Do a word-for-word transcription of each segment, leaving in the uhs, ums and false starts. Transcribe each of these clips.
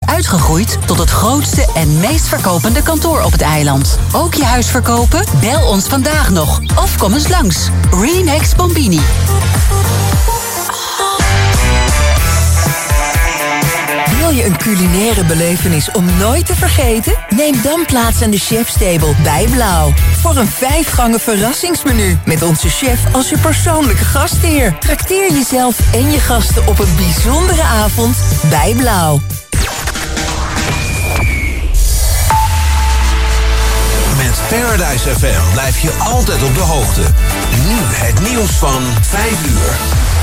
uitgegroeid tot het grootste en meest verkopende kantoor op het eiland. Ook je huis verkopen? Bel ons vandaag nog of kom eens langs. Remax Bombini. Wil je een culinaire belevenis om nooit te vergeten? Neem dan plaats aan de chefstable bij Blauw. Voor een vijfgangen verrassingsmenu. Met onze chef als je persoonlijke gastheer. Trakteer jezelf en je gasten op een bijzondere avond bij Blauw. Met Paradise F M blijf je altijd op de hoogte. Nu het nieuws van vijf uur.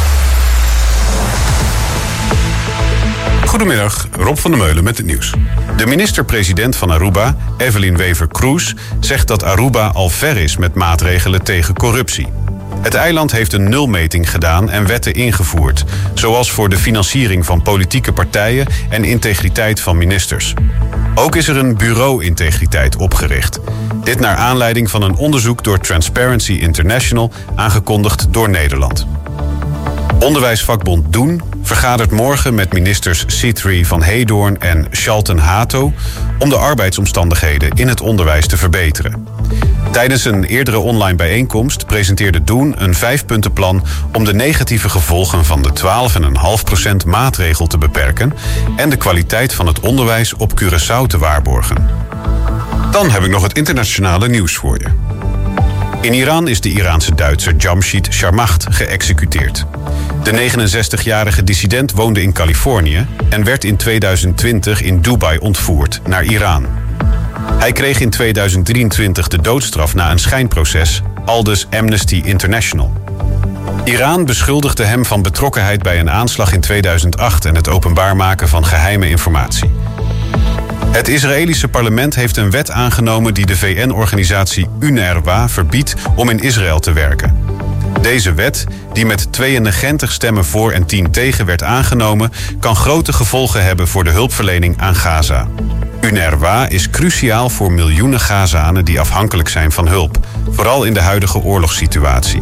Goedemiddag, Rob van der Meulen met het nieuws. De minister-president van Aruba, Evelyn Wever-Kroes, zegt dat Aruba al ver is met maatregelen tegen corruptie. Het eiland heeft een nulmeting gedaan en wetten ingevoerd, zoals voor de financiering van politieke partijen en integriteit van ministers. Ook is er een bureau integriteit opgericht. Dit naar aanleiding van een onderzoek door Transparency International, aangekondigd door Nederland. Onderwijsvakbond Doen vergadert morgen met ministers Sitri van Heedoorn en Shalten Hato om de arbeidsomstandigheden in het onderwijs te verbeteren. Tijdens een eerdere online bijeenkomst presenteerde Doen een vijfpuntenplan om de negatieve gevolgen van de twaalf komma vijf procent maatregel te beperken en de kwaliteit van het onderwijs op Curaçao te waarborgen. Dan heb ik nog het internationale nieuws voor je. In Iran is de Iraanse Duitser Jamshid Sharmacht geëxecuteerd. De negenenzestigjarige dissident woonde in Californië en werd in tweeduizend twintig in Dubai ontvoerd naar Iran. Hij kreeg in tweeduizend drieëntwintig de doodstraf na een schijnproces, aldus Amnesty International. Iran beschuldigde hem van betrokkenheid bij een aanslag in tweeduizend acht en het openbaar maken van geheime informatie. Het Israëlische parlement heeft een wet aangenomen die de V N-organisatie UNRWA verbiedt om in Israël te werken. Deze wet, die met tweeënnegentig stemmen voor en tien tegen werd aangenomen, kan grote gevolgen hebben voor de hulpverlening aan Gaza. UNRWA is cruciaal voor miljoenen Gazanen die afhankelijk zijn van hulp, vooral in de huidige oorlogssituatie.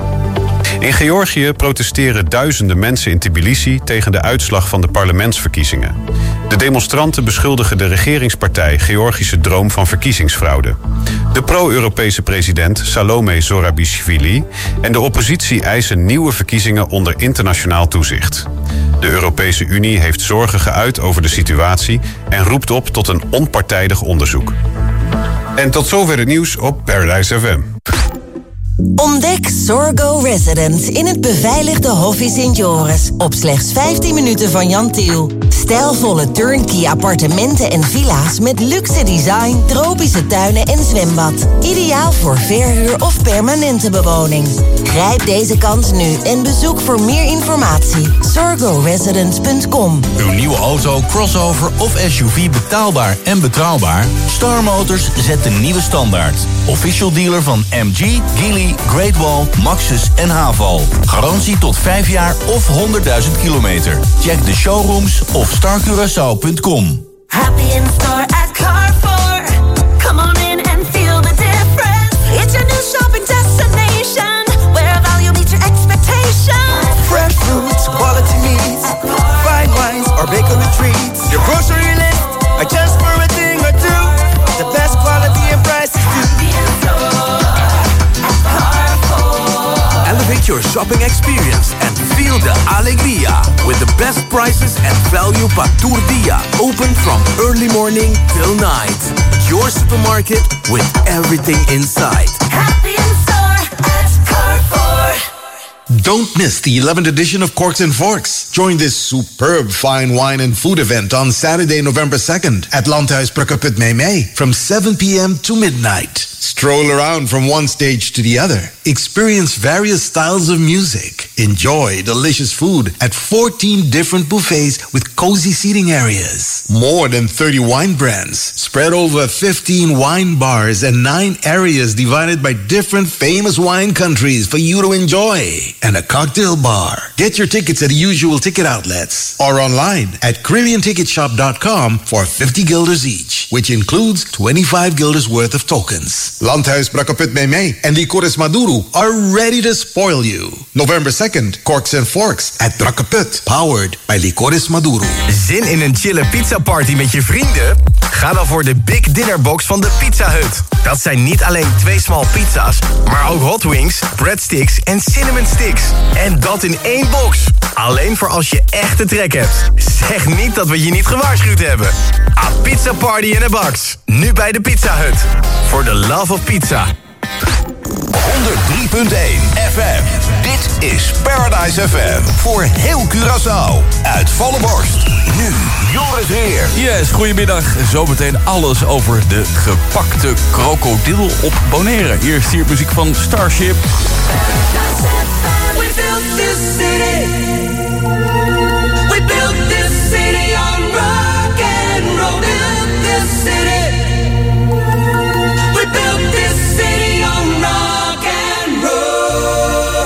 In Georgië protesteren duizenden mensen in Tbilisi tegen de uitslag van de parlementsverkiezingen. De demonstranten beschuldigen de regeringspartij Georgische Droom van verkiezingsfraude. De pro-Europese president Salome Zorabishvili en de oppositie eisen nieuwe verkiezingen onder internationaal toezicht. De Europese Unie heeft zorgen geuit over de situatie en roept op tot een onpartijdig onderzoek. En tot zover het nieuws op Paradise F M. Ontdek Sorgo Residence in het beveiligde Hof Sint Joris. Op slechts vijftien minuten van Jan Tiel. Stijlvolle turnkey appartementen en villa's met luxe design, tropische tuinen en zwembad. Ideaal voor verhuur of permanente bewoning. Grijp deze kans nu en bezoek voor meer informatie sorgo residence punt com. Uw nieuwe auto, crossover of S U V betaalbaar en betrouwbaar? Star Motors zet de nieuwe standaard. Official dealer van M G, Geely, Great Wall, Maxus en Haval. Garantie tot vijf jaar of honderdduizend kilometer. Check de showrooms of star curaçao punt com. Happy in store at Carrefour. Come on in and feel the difference. It's your new shopping destination, where value meets your expectations. Fresh fruits, quality meats, fine wines or bakery treats. Your grocery list, adjust for a thing or two. The best quality and prices too. Happy in store at Carrefour. Elevate your shopping experience and feel the alegría with the best prices and value pa tour dia. Open from early morning till night. Your supermarket with everything inside. Happy in store at Carrefour. Don't miss the eleventh edition of Corks and Forks. Join this superb fine wine and food event on Saturday, November second at Landhuis Prukkeput Meemee from seven p.m. to midnight. Stroll around from one stage to the other. Experience various styles of music. Enjoy delicious food at fourteen different buffets with cozy seating areas. More than thirty wine brands spread over fifteen wine bars and nine areas divided by different famous wine countries for you to enjoy. And a cocktail bar. Get your tickets at the usual ticket outlets or online at Carillion Ticket Shop dot com for fifty guilders each, which includes twenty-five guilders worth of tokens. Landhuis Brakaput Meme and Licores Maduro are ready to spoil you. November second, Corks and Forks at Brakaput, powered by Licores Maduro. Zin in een chille pizza party met je vrienden? Ga dan voor de Big Dinner Box van de Pizza Hut. Dat zijn niet alleen twee small pizza's, maar ook hot wings, breadsticks en cinnamon sticks. En dat in één box. Alleen voor als je echte trek hebt. Zeg niet dat we je niet gewaarschuwd hebben. A pizza party in a box. Nu bij de Pizza Hut. For the love of pizza. honderd drie punt één F M. Dit is Paradise F M. Voor heel Curaçao. Uit volle borst. Nu Joris Heer. Yes, goedemiddag. Zometeen alles over de gepakte krokodil op Bonaire. Hier is hier muziek van Starship. We built this city. We built this city on rock and roll. Built this city. We built this city on rock and roll.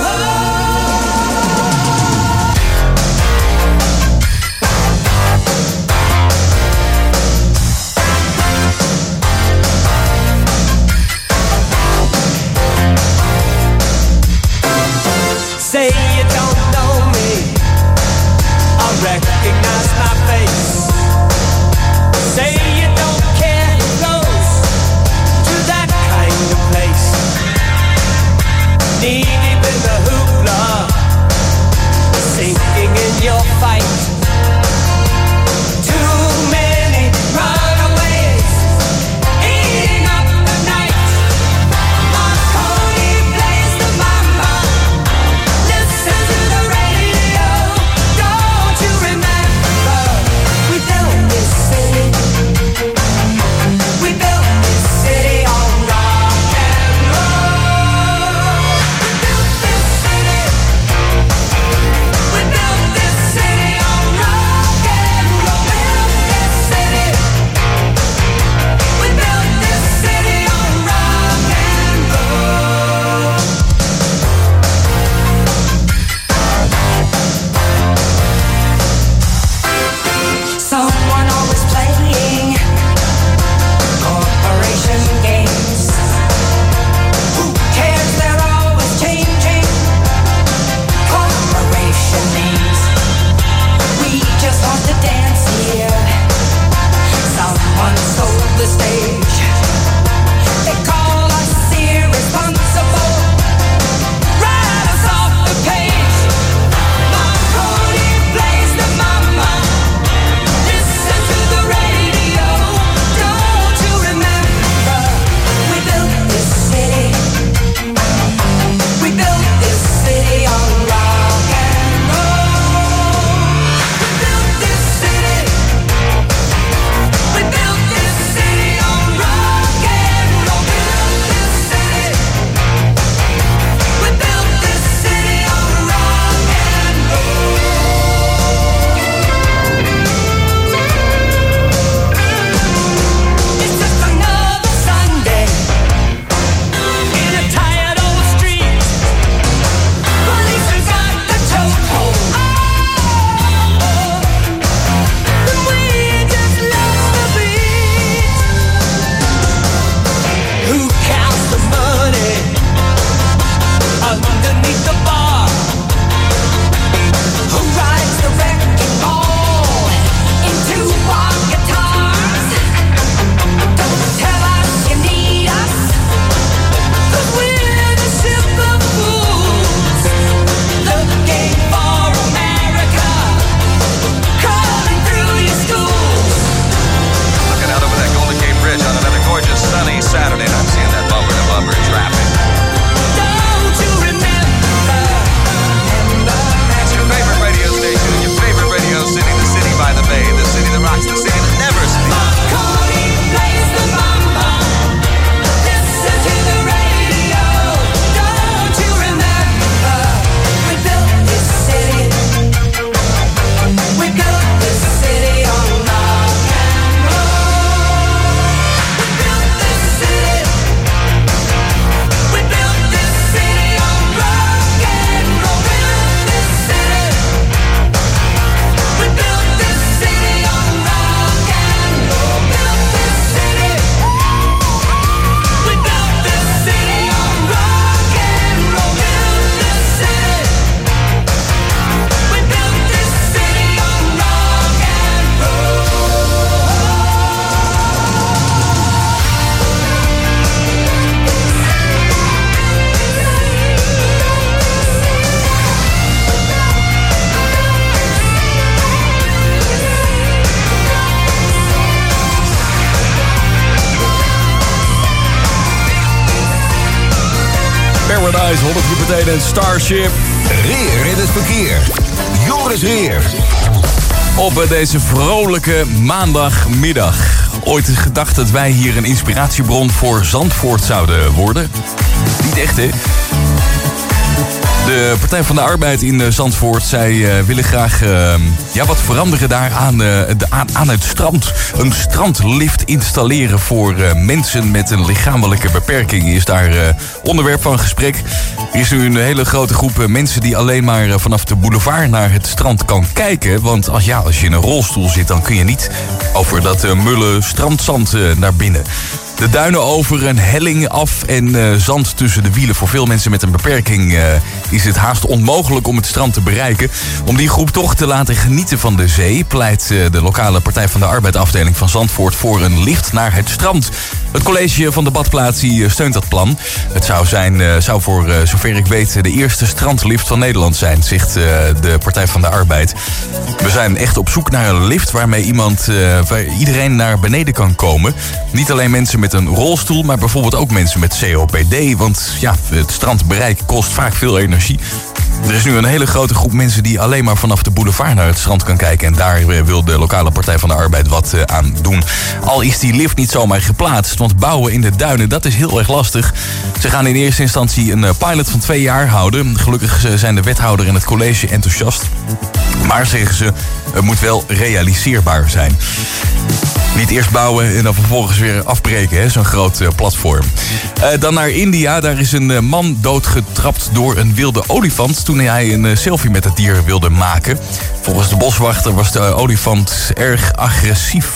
Say you don't know me. Boys, honderd meteen en Starship. Reer in het verkeer. Joris Reer. Op deze vrolijke maandagmiddag. Ooit is gedacht dat wij hier een inspiratiebron voor Zandvoort zouden worden. Niet echt, hè? De Partij van de Arbeid in Zandvoort, zij uh, willen graag uh, ja, wat veranderen daar aan, uh, de, aan, aan het strand. Een strandlift installeren voor uh, mensen met een lichamelijke beperking is daar uh, onderwerp van gesprek. Er is nu een hele grote groep uh, mensen die alleen maar uh, vanaf de boulevard naar het strand kan kijken. Want als, ja, als je in een rolstoel zit, dan kun je niet over dat uh, mulle strandzand uh, naar binnen. De duinen over, een helling af en uh, zand tussen de wielen. Voor veel mensen met een beperking uh, is het haast onmogelijk om het strand te bereiken. Om die groep toch te laten genieten van de zee pleit uh, de lokale Partij van de Arbeid afdeling van Zandvoort voor een lift naar het strand. Het college van de badplaats uh, steunt dat plan. Het zou, zijn, uh, zou voor uh, zover ik weet de eerste strandlift van Nederland zijn, zegt uh, de Partij van de Arbeid. We zijn echt op zoek naar een lift waarmee iemand, uh, waar iedereen naar beneden kan komen. Niet alleen mensen met met een rolstoel, maar bijvoorbeeld ook mensen met C O P D. Want ja, het strandbereik kost vaak veel energie. Er is nu een hele grote groep mensen die alleen maar vanaf de boulevard naar het strand kan kijken. En daar wil de lokale Partij van de Arbeid wat uh, aan doen. Al is die lift niet zomaar geplaatst, want bouwen in de duinen, dat is heel erg lastig. Ze gaan in eerste instantie een uh, pilot van twee jaar houden. Gelukkig zijn de wethouder en het college enthousiast. Maar, zeggen ze, het moet wel realiseerbaar zijn. Niet eerst bouwen en dan vervolgens weer afbreken, hè? Zo'n groot uh, platform. Uh, dan naar India. Daar is een uh, man doodgetrapt door een wilde olifant toen hij een uh, selfie met het dier wilde maken. Volgens de boswachter was de uh, olifant erg agressief.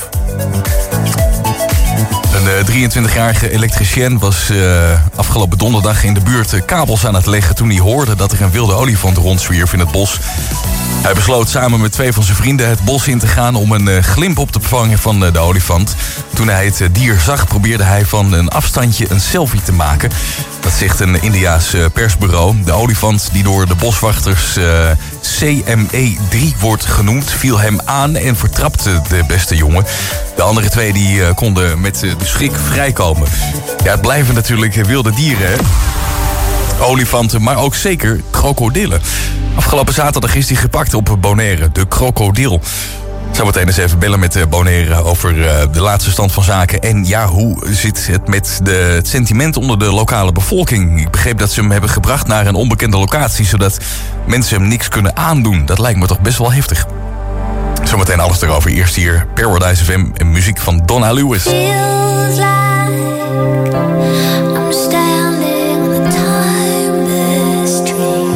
Een uh, drieëntwintigjarige elektricien was uh, afgelopen donderdag in de buurt uh, kabels aan het leggen toen hij hoorde dat er een wilde olifant rondzwierf in het bos. Hij besloot samen met twee van zijn vrienden het bos in te gaan om een uh, glimp op te vangen van uh, de olifant. Toen hij het uh, dier zag, probeerde hij van een afstandje een selfie te maken. Dat zegt een Indiaas uh, persbureau. De olifant, die door de boswachters uh, C M E drie wordt genoemd, viel hem aan en vertrapte de beste jongen. De andere twee die uh, konden met uh, de schrik vrijkomen. Ja, het blijven natuurlijk wilde dieren, hè? Olifanten, maar ook zeker krokodillen. Afgelopen zaterdag is hij gepakt op Bonaire, de krokodil. Zometeen eens even bellen met Bonaire over uh, de laatste stand van zaken. En ja, hoe zit het met de, het sentiment onder de lokale bevolking? Ik begreep dat ze hem hebben gebracht naar een onbekende locatie, zodat mensen hem niks kunnen aandoen. Dat lijkt me toch best wel heftig. Zometeen alles erover. Eerst hier Paradise F M en muziek van Donna Lewis. Feels like I'm standing on the timeless street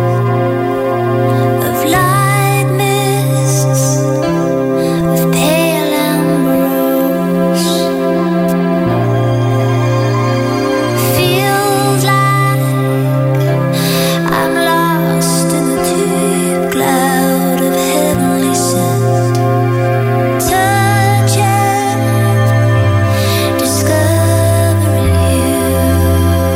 of light mists, of pale ambrose. Feels like I'm lost in the deep cloud of heavenly scent. Touching, discovering you.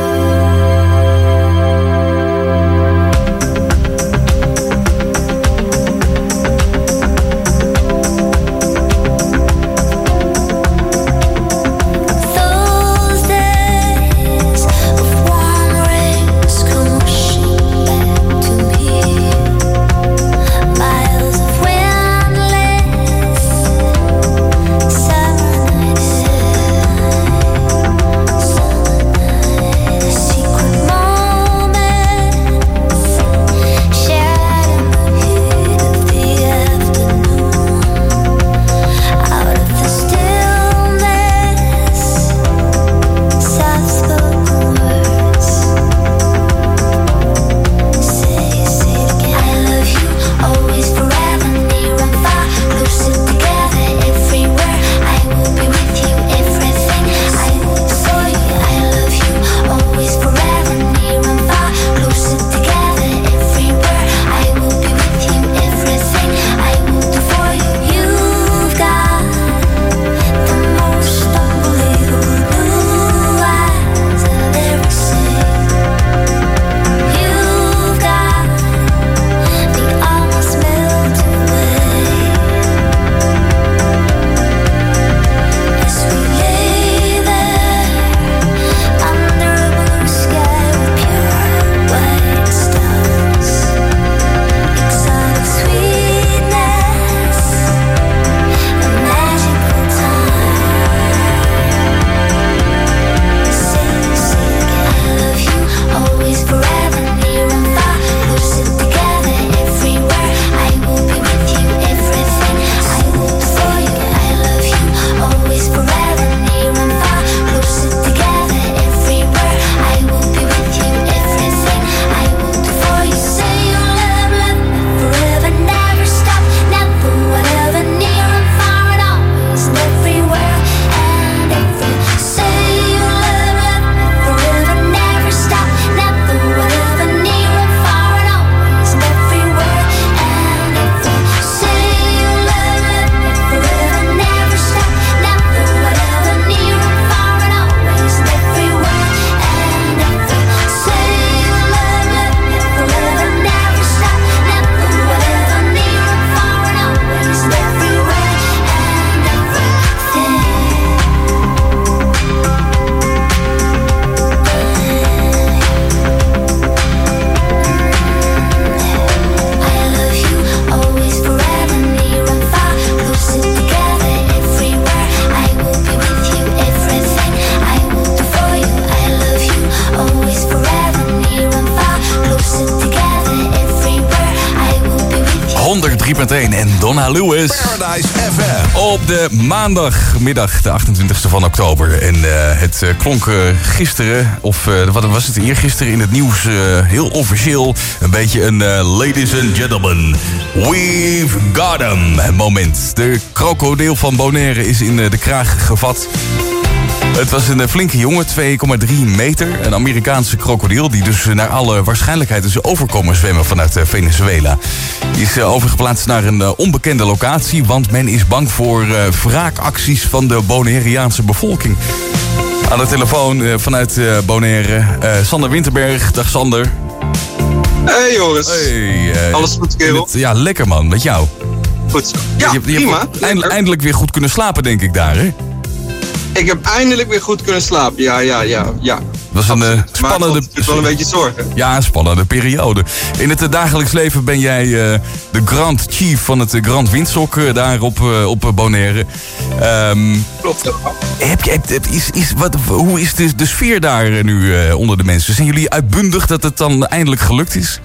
en Donna Lewis. Paradise F M. Op de maandagmiddag, de achtentwintigste van oktober. En uh, het uh, klonk uh, gisteren, of uh, wat was het eergisteren in het nieuws, uh, heel officieel. Een beetje een uh, ladies and gentlemen, we've got him moment. De krokodil van Bonaire is in uh, de kraag gevat. Het was een flinke jongen, twee komma drie meter. Een Amerikaanse krokodil die dus naar alle waarschijnlijkheid is overkomen zwemmen vanuit Venezuela. Die is overgeplaatst naar een onbekende locatie, want men is bang voor uh, wraakacties van de Bonaireaanse bevolking. Aan de telefoon uh, vanuit uh, Bonaire, uh, Sander Winterberg. Dag Sander. Hey Joris. Hey, uh, alles goed, kerel? Het, ja, lekker man, met jou. Goed zo. Ja, je, je prima. hebt eindelijk, eindelijk weer goed kunnen slapen, denk ik daar, hè? Ik heb eindelijk weer goed kunnen slapen, ja, ja, ja, ja. Het was een uh, spannende... Het wel een beetje zorgen. Ja, een spannende periode. In het uh, dagelijks leven ben jij uh, de Grand Chief van het uh, Grand Windsock uh, daar op, uh, op uh, Bonaire. Um, Klopt. Ja. Heb je, heb, is, is, wat, hoe is de, de sfeer daar uh, nu uh, onder de mensen? Zijn jullie uitbundig dat het dan eindelijk gelukt is?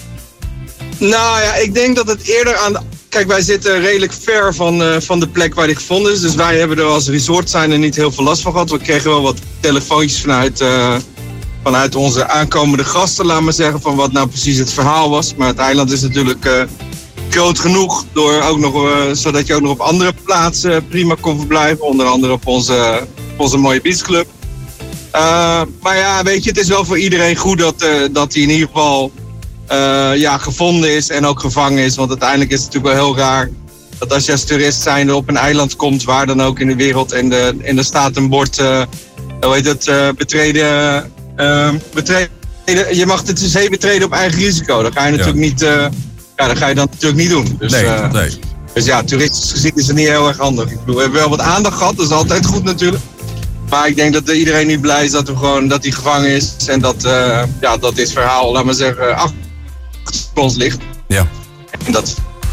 Nou ja, ik denk dat het eerder aan de... Kijk, wij zitten redelijk ver van, uh, van de plek waar die gevonden is. Dus wij hebben er als resort zijn er niet heel veel last van gehad. We kregen wel wat telefoontjes vanuit, uh, vanuit onze aankomende gasten, laat maar zeggen, van wat nou precies het verhaal was. Maar het eiland is natuurlijk uh, groot genoeg, door ook nog, uh, zodat je ook nog op andere plaatsen prima kon verblijven. Onder andere op onze, op onze mooie beachclub. Uh, maar ja, weet je, het is wel voor iedereen goed dat, uh, dat hij in ieder geval... Uh, ja, gevonden is en ook gevangen is. Want uiteindelijk is het natuurlijk wel heel raar dat als je als toerist zijnde op een eiland komt, waar dan ook in de wereld, en, de, en er staat een bord, uh, hoe heet het, uh, betreden, uh, betreden, je mag de zee betreden op eigen risico. Dan ga je natuurlijk ja. niet, uh, ja, dan ga je dan natuurlijk niet doen. Dus, nee, uh, nee. dus ja, toeristisch gezien is het niet heel erg handig. Ik bedoel, we hebben wel wat aandacht gehad, dat is altijd goed natuurlijk. Maar ik denk dat iedereen nu blij is dat, we gewoon, dat hij gevangen is en dat, uh, ja, dat dit verhaal, laat maar zeggen, achter ons ligt. Ja. En dat...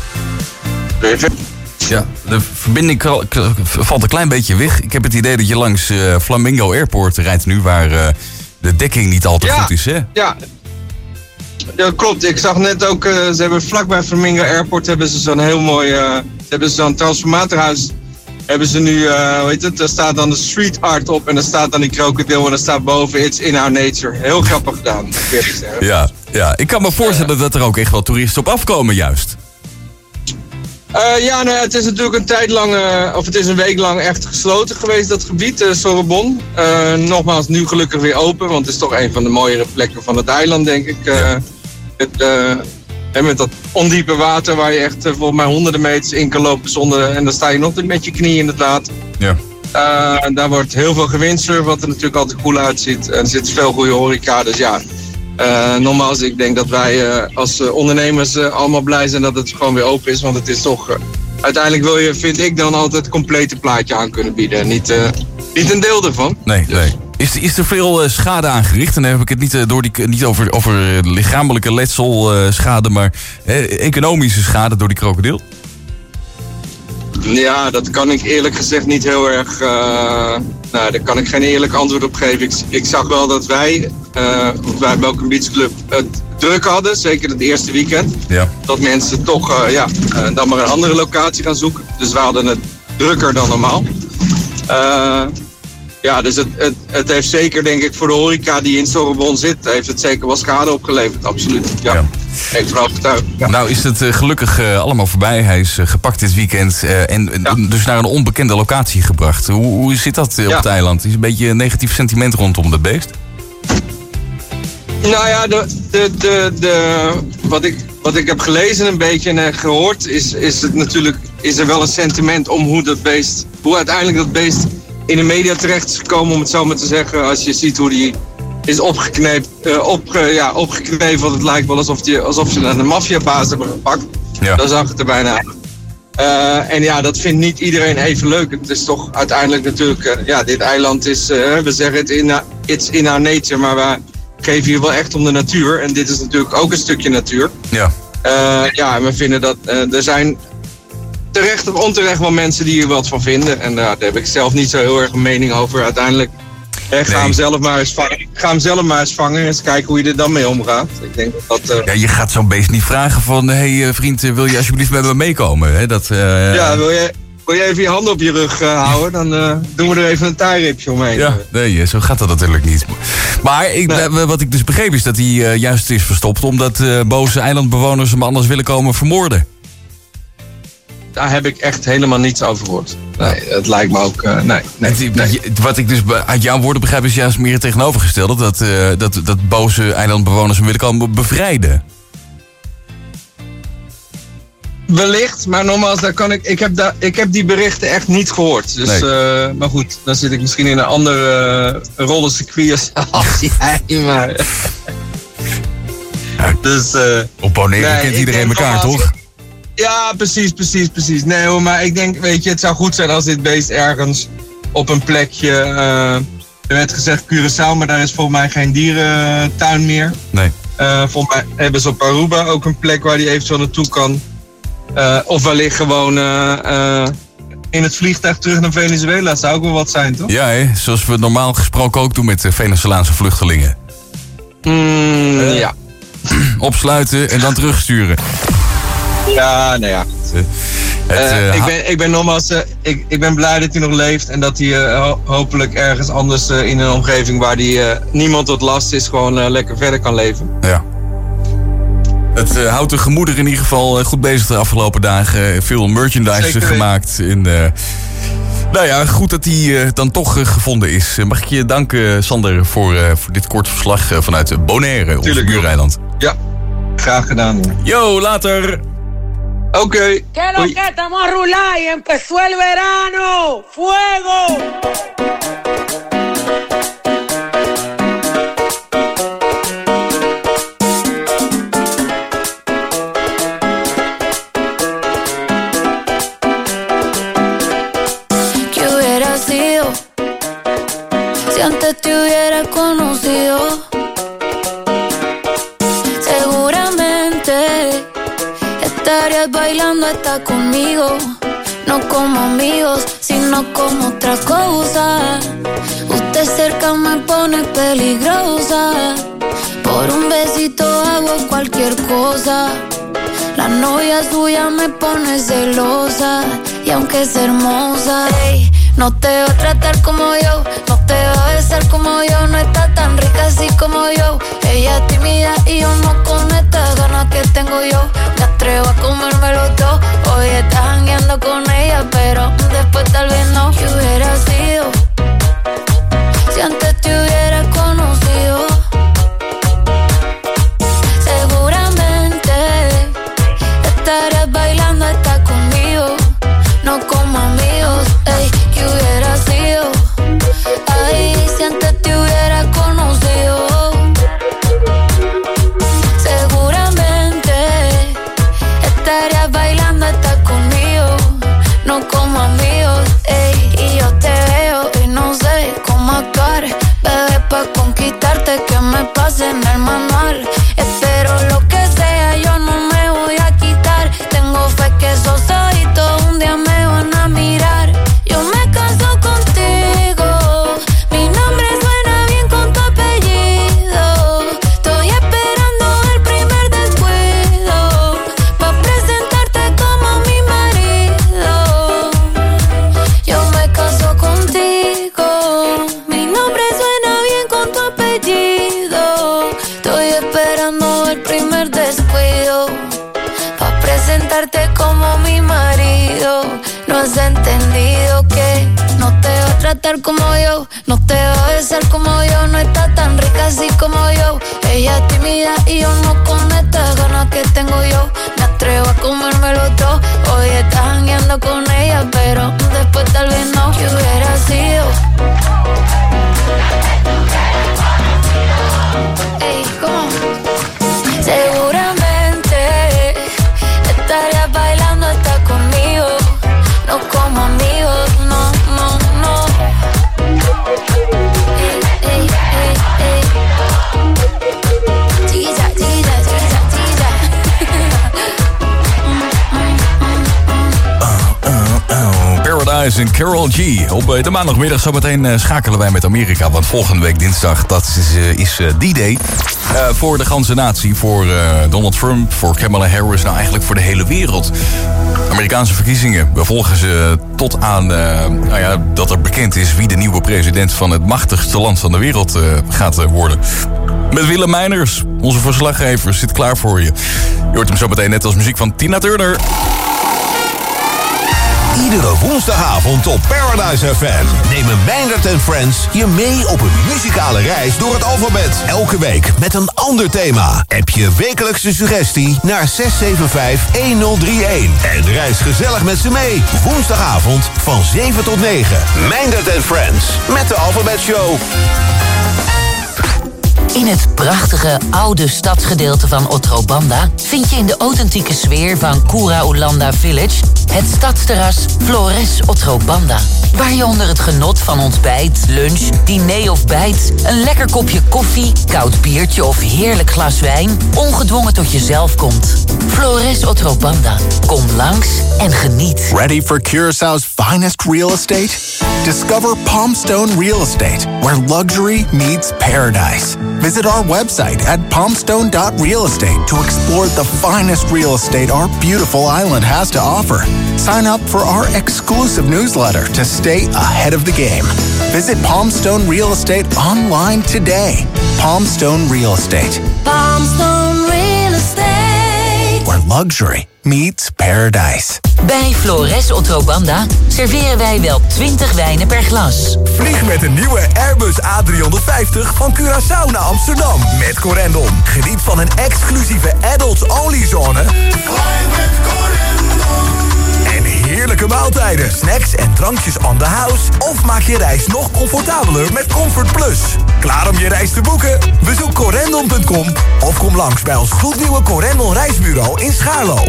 Ja, de verbinding valt een klein beetje weg. Ik heb het idee dat je langs uh, Flamingo Airport rijdt nu, waar uh, de dekking niet al te ja, goed is, hè? Ja. Ja, klopt. Ik zag net ook, uh, ze hebben vlakbij Flamingo Airport hebben ze zo'n heel mooi, uh, ze hebben zo'n transformatorhuis. Hebben ze nu, uh, hoe heet het, daar staat dan de street art op en daar staat dan die krokodil en daar staat boven It's in our nature. Heel grappig gedaan, eerlijk gezegd. Ja, ja, ik kan me voorstellen dat er ook echt wel toeristen op afkomen juist. Uh, ja, nou, het is natuurlijk een tijd lang, uh, of het is een week lang echt gesloten geweest, dat gebied, uh, Sorbonne. Uh, nogmaals, nu gelukkig weer open, want het is toch een van de mooiere plekken van het eiland, denk ik. Uh, ja. het, uh, En met dat ondiepe water waar je echt uh, volgens mij honderden meters in kan lopen zonder... En dan sta je nog met je knieën in het water. Ja. Uh, en daar wordt heel veel gewindsurfd, wat er natuurlijk altijd cool uitziet. En er zit veel goede horeca, dus ja. Uh, nogmaals, ik denk dat wij uh, als uh, ondernemers uh, allemaal blij zijn dat het gewoon weer open is. Want het is toch... Uh, uiteindelijk wil je, vind ik, dan altijd het complete plaatje aan kunnen bieden. En niet, uh, niet een deel ervan. Nee, dus. nee. Is, is er veel uh, schade aangericht? En dan heb ik het niet, uh, door die, niet over, over uh, lichamelijke letsel uh, schade, maar uh, economische schade door die krokodil? Ja, dat kan ik eerlijk gezegd niet heel erg... Uh, nou, daar kan ik geen eerlijk antwoord op geven. Ik, ik zag wel dat wij, uh, wij Welcome Beach Club, het druk hadden. Zeker het eerste weekend. Ja. Dat mensen toch uh, ja, uh, dan maar een andere locatie gaan zoeken. Dus we hadden het drukker dan normaal. Uh, Ja, dus het, het, het heeft zeker, denk ik, voor de horeca die in Sorbonne zit, heeft het zeker wel schade opgeleverd, absoluut. Ja, ja. Ik ben overtuigd. Ja. Nou is het uh, gelukkig uh, allemaal voorbij. Hij is uh, gepakt dit weekend uh, en ja. dus naar een onbekende locatie gebracht. Hoe, hoe zit dat uh, ja. op het eiland? Is een beetje een negatief sentiment rondom dat beest? Nou ja, de, de, de, de, wat, ik, wat ik heb gelezen een beetje en gehoord, is, is, het natuurlijk, is er wel een sentiment om hoe dat beest, hoe uiteindelijk dat beest in de media terecht is gekomen, om het zo maar te zeggen. Als je ziet hoe die is opgeknepen, uh, opge, ja, opgekneveld. Het lijkt wel alsof, die, alsof ze een maffiabaas hebben gepakt. Ja. Daar zag het er bijna uit. Uh, en ja, dat vindt niet iedereen even leuk. Het is toch uiteindelijk natuurlijk... Uh, ja, dit eiland is... Uh, we zeggen het in, it's in our nature, maar we geven hier wel echt om de natuur. En dit is natuurlijk ook een stukje natuur. Ja. Uh, ja, en we vinden dat... Uh, er zijn... terecht of onterecht wel mensen die er wat van vinden. En uh, daar heb ik zelf niet zo heel erg een mening over. Uiteindelijk eh, ga, nee. hem zelf maar eens vangen, ga hem zelf maar eens vangen en eens kijken hoe je er dan mee omgaat. Ik denk dat... Uh... Ja, je gaat zo'n beest niet vragen van... hé hey, vriend, wil je alsjeblieft met me meekomen? Hè? Dat, uh... Ja, wil je, wil je even je handen op je rug uh, houden? Dan uh, doen we er even een taairipje omheen. Ja, nee, zo gaat dat natuurlijk niet. Maar ik, nee. wat ik dus begreep is dat hij uh, juist is verstopt... omdat uh, boze eilandbewoners hem anders willen komen vermoorden. Daar heb ik echt helemaal niets over gehoord. Nee, het lijkt me ook... Uh, nee, nee, nee. Wat ik dus uit jouw woorden begrijp is juist meer het tegenovergestelde. Dat, uh, dat, dat boze eilandbewoners hem willen komen bevrijden. Wellicht, maar nogmaals, daar kan ik, ik, heb daar, ik heb die berichten echt niet gehoord. Dus, nee. uh, maar goed, dan zit ik misschien in een andere uh, rollencircuit als jij. Maar... Ja, dus, uh, op Bonaire nee, kent iedereen elkaar, toch? Ja, precies, precies, precies. Nee hoor, maar ik denk, weet je, het zou goed zijn als dit beest ergens op een plekje... Uh, er werd gezegd Curaçao, maar daar is volgens mij geen dierentuin meer. Nee. Uh, volgens mij hebben ze op Aruba ook een plek waar die eventueel naartoe kan. Uh, of wellicht gewoon uh, uh, in het vliegtuig terug naar Venezuela. Dat zou ook wel wat zijn, toch? Ja, hè? Zoals we normaal gesproken ook doen met de Venezolaanse vluchtelingen. Mm, uh, ja. Opsluiten en dan terugsturen. Ja, nou ja. Het, uh, uh, ik, ben, ik ben nogmaals, uh, ik, ik ben blij dat hij nog leeft en dat hij uh, ho- hopelijk ergens anders uh, in een omgeving waar die, uh, niemand tot last is, gewoon uh, lekker verder kan leven. Ja. Het uh, houdt de gemoeder in ieder geval uh, goed bezig de afgelopen dagen. Veel merchandise Zeker gemaakt. En, uh, nou ja, goed dat hij uh, dan toch uh, gevonden is. Mag ik je danken, Sander, voor, uh, voor dit korte verslag uh, vanuit Bonaire, ons buureiland. Ja, graag gedaan. Hoor. Yo, later! Oké. Okay. Que lo que estamos a rular y empezó el verano. Fuego. ¿Qué hubiera sido si antes te hubiera conocido? Estarías bailando hasta conmigo, no como amigos, sino como otra cosa. Usted cerca me pone peligrosa, por un besito hago cualquier cosa. La novia suya me pone celosa, y aunque es hermosa, ey, no te va a tratar como yo, no te va a besar como yo, no está tan rica así como yo. Ella es tímida y yo no con estas ganas que tengo yo. Me atrevo a comérmelo todo. Hoy estás jangueando con ella, pero después tal vez no. ¿Qué hubiera sido si antes te hubiera conocido? Seguramente estarías bailando hasta conmigo, no como amigos. Ey, ¿qué hubiera sido? Ay, si antes te hubiera conocido. Seguramente estarías bailando hasta conmigo, no como amigos. Ey, y yo te veo y no sé cómo actuar, bebé, pa' conquistarte que me pase en el manual. Espero lo que sea, yo no me voy a quitar. Tengo fe que esos ojitos un día me van a mirar. Yo me caso contigo, mi nombre suena bien con tu apellido. Estoy esperando el primer descuido, pa' presentarte como mi marido. Yo me caso contigo, mi nombre suena bien con tu apellido. Estoy esperando el primer descuido, pa' presentarte como mi marido. No has entendido que no te va a tratar como yo, no te va a besar como yo, no está tan rica así como yo. Ella es tímida y yo no con estas ganas que tengo yo. Me atrevo a comérmelo todo. Hoy estás jangueando con ella, pero después tal vez no. ¿Qué hubiera sido? Ey, ¿cómo? Seguramente estarías bailando hasta conmigo, no como amigos, no, no, no. Ey, ey, ey, ey. Chiquilla, chiquilla, chiquilla, chiquilla. Uh, uh, uh. Paradise en Karol G. Op de maandagmiddag zometeen schakelen wij met Amerika. Want volgende week dinsdag, dat is, uh, is uh, D-Day. Uh, voor de ganse natie, voor uh, Donald Trump, voor Kamala Harris. Nou, eigenlijk voor de hele wereld. Amerikaanse verkiezingen. We volgen ze tot aan uh, nou ja, dat er bekend is wie de nieuwe president van het machtigste land van de wereld uh, gaat uh, worden. Met Willem Meiners, onze verslaggever, zit klaar voor je. Je hoort hem zo meteen net als muziek van Tina Turner. Iedere woensdagavond op Paradise F M nemen Meindert en Friends je mee op een muzikale reis door het alfabet. Elke week met een ander thema. App je wekelijkse suggestie naar zes zeven vijf een nul drie een. En reis gezellig met ze mee. Woensdagavond van zeven tot negen. Meindert en Friends met de Alphabet Show. In het prachtige oude stadsgedeelte van Otrobanda vind je in de authentieke sfeer van Cura Ulanda Village het stadsterras Flores Otrobanda. Waar je onder het genot van ontbijt, lunch, diner of bijt, een lekker kopje koffie, koud biertje of heerlijk glas wijn ongedwongen tot jezelf komt. Flores Otrobanda. Kom langs en geniet. Ready for Curaçao's finest real estate? Discover Palmstone Real Estate, where luxury meets paradise. Visit our website at palmstone dot real estate to explore the finest real estate our beautiful island has to offer. Sign up for our exclusive newsletter to stay ahead of the game. Visit Palmstone Real Estate online today. Palmstone Real Estate. Palmstone Real Estate. Where luxury meets paradise. Bij Flores Otrobanda serveren wij wel twintig wijnen per glas. Vlieg met een nieuwe Airbus A driehonderdvijftig van Curaçao naar Amsterdam met Corendon. Geniet van een exclusieve adults-only zone. En heerlijke maaltijden, snacks en drankjes on the house. Of maak je reis nog comfortabeler met Comfort Plus. Klaar om je reis te boeken? Bezoek corendon punt com of kom langs bij ons gloednieuwe Corendon reisbureau in Schaarlo.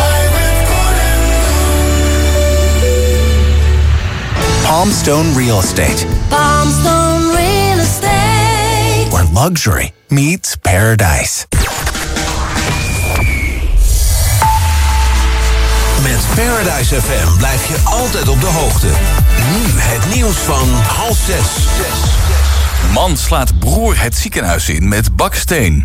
Palmstone Real Estate. Palmstone Real Estate. Where luxury meets paradise. Met Paradise F M blijf je altijd op de hoogte. Nu het nieuws van half zes. Man slaat broer het ziekenhuis in met baksteen.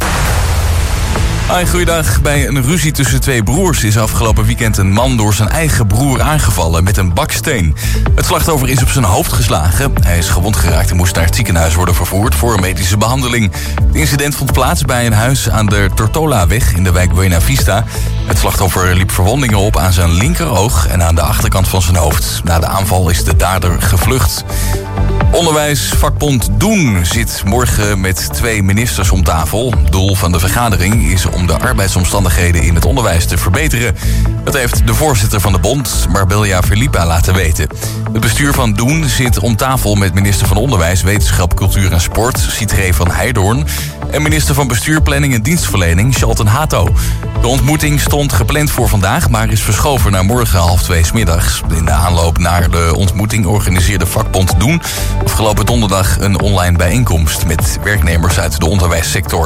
Hi, goeiedag. Bij een ruzie tussen twee broers is afgelopen weekend een man door zijn eigen broer aangevallen met een baksteen. Het slachtoffer is op zijn hoofd geslagen. Hij is gewond geraakt en moest naar het ziekenhuis worden vervoerd voor een medische behandeling. Het incident vond plaats bij een huis aan de Tortolaweg in de wijk Buena Vista. Het slachtoffer liep verwondingen op aan zijn linkeroog en aan de achterkant van zijn hoofd. Na de aanval is de dader gevlucht. Onderwijsvakbond Doen zit morgen met twee ministers om tafel. Doel van de vergadering is om de arbeidsomstandigheden in het onderwijs te verbeteren. Dat heeft de voorzitter van de bond, Marbella Filipa, laten weten. Het bestuur van Doen zit om tafel met minister van Onderwijs, Wetenschap, Cultuur en Sport, Citré van Heijdorn, en minister van Bestuur, Planning en Dienstverlening, Shalton Hato. De ontmoeting stond gepland voor vandaag, maar is verschoven naar morgen half twee 's middags. In de aanloop naar de ontmoeting organiseerde vakbond Doen afgelopen donderdag een online bijeenkomst met werknemers uit de onderwijssector.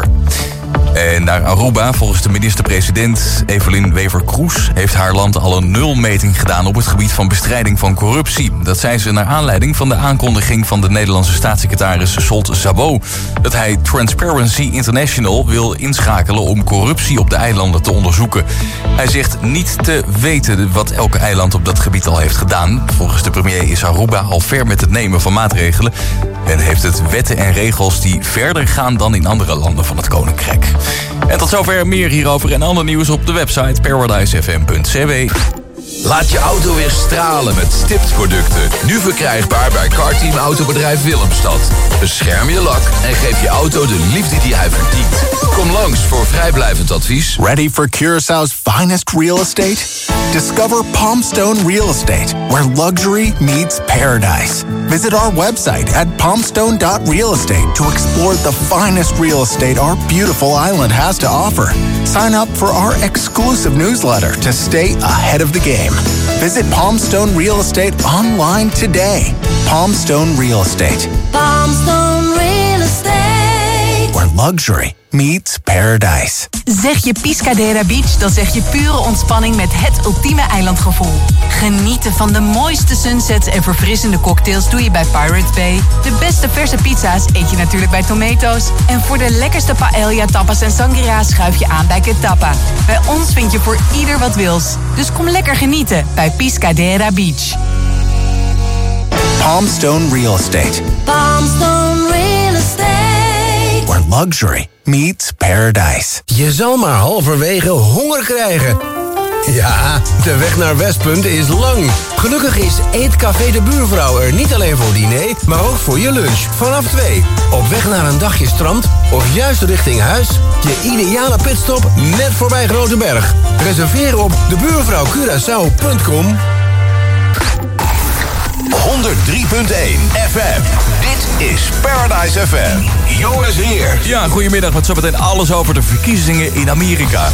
En naar Aruba, volgens de minister-president Evelyn Wever-Kroes heeft haar land al een nulmeting gedaan op het gebied van bestrijding van corruptie. Dat zei ze naar aanleiding van de aankondiging van de Nederlandse staatssecretaris Solt Sabot dat hij Transparency International wil inschakelen om corruptie op de eilanden te onderzoeken. Hij zegt niet te weten wat elke eiland op dat gebied al heeft gedaan. Volgens de premier is Aruba al ver met het nemen van maatregelen en heeft het wetten en regels die verder gaan dan in andere landen van het Koninkrijk. En tot zover meer hierover en ander nieuws op de website paradise f m punt c w. Laat je auto weer stralen met stiptproducten. Nu verkrijgbaar bij Carteam Autobedrijf Willemstad. Bescherm je lak en geef je auto de liefde die hij verdient. Kom langs voor vrijblijvend advies. Ready for Curaçao's finest real estate? Discover Palmstone Real Estate, where luxury meets paradise. Visit our website at palmstone dot real estate to explore the finest real estate our beautiful island has to offer. Sign up for our exclusive newsletter to stay ahead of the game. Visit Palmstone Real Estate online today. Palmstone Real Estate. Palmstone Real Estate. Where luxury meets paradise. Zeg je Piscadera Beach, dan zeg je pure ontspanning met het ultieme eilandgevoel. Genieten van de mooiste sunsets en verfrissende cocktails doe je bij Pirates Bay. De beste verse pizza's eet je natuurlijk bij Tomato's. En voor de lekkerste paella, tapas en sangria schuif je aan bij Ketappa. Bij ons vind je voor ieder wat wils. Dus kom lekker genieten bij Piscadera Beach. Palmstone Real Estate. Palmstone Real Estate. Where luxury meets paradise. Je zal maar halverwege honger krijgen. Ja, de weg naar Westpunt is lang. Gelukkig is Eetcafé de Buurvrouw er niet alleen voor diner, maar ook voor je lunch. Vanaf twee. Op weg naar een dagje strand of juist richting huis. Je ideale pitstop net voorbij Groteberg. Reserveer op debuurvrouw curaçao punt com. honderd drie punt één F M. Dit is Paradise F M. Joris Heer. Ja, goedemiddag. Met zometeen alles over de verkiezingen in Amerika.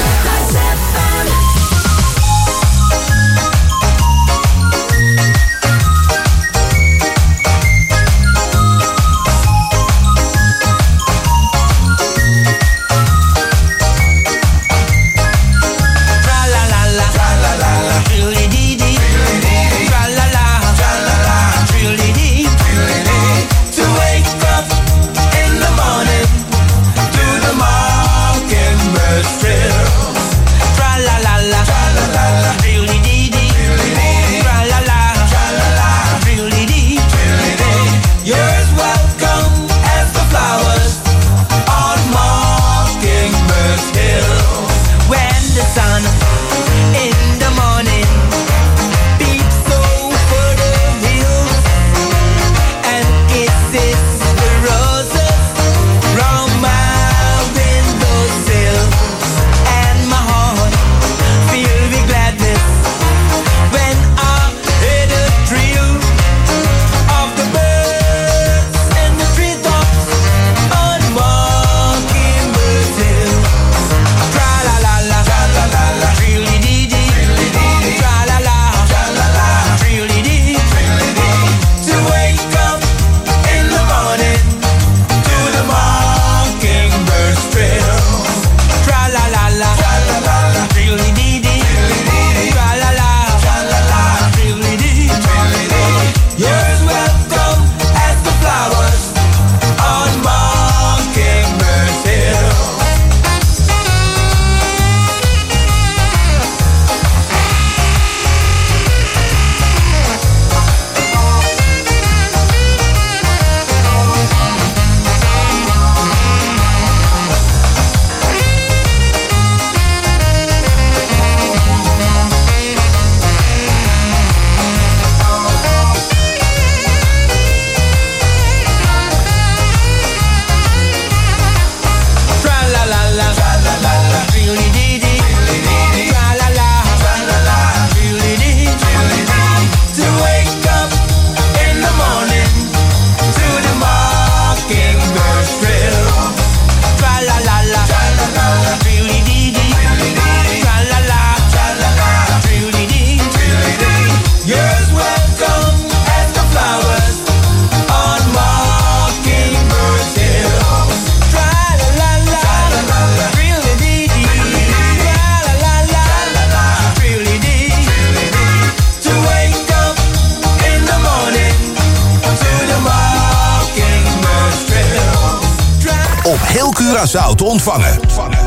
Curaçao te ontvangen.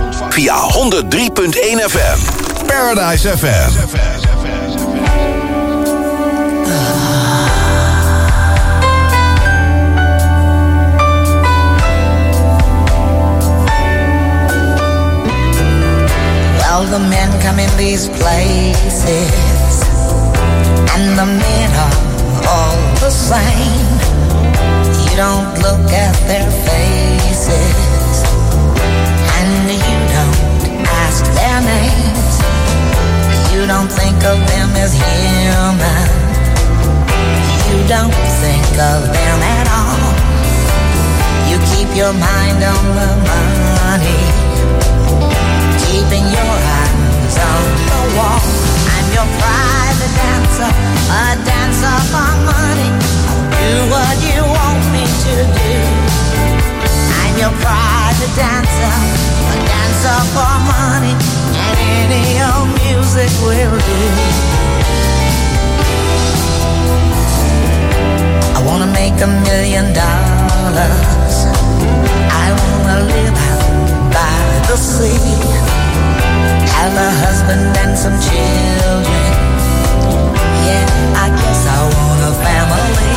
Via honderd drie punt één F M. Paradise F M. Well, the men come in these places, and the men are all the same. You don't look at their faces, and you don't ask their names. You don't think of them as human. You don't think of them at all. You keep your mind on the money, keeping your eyes on the wall. I'm your private dancer, a dancer for money. Do what you want me to do. I'm your private private dancer, a dancer for money, and any old music will do. I wanna make a million dollars. I wanna live out by the sea, have a husband and some children. Yeah, I guess I want a family.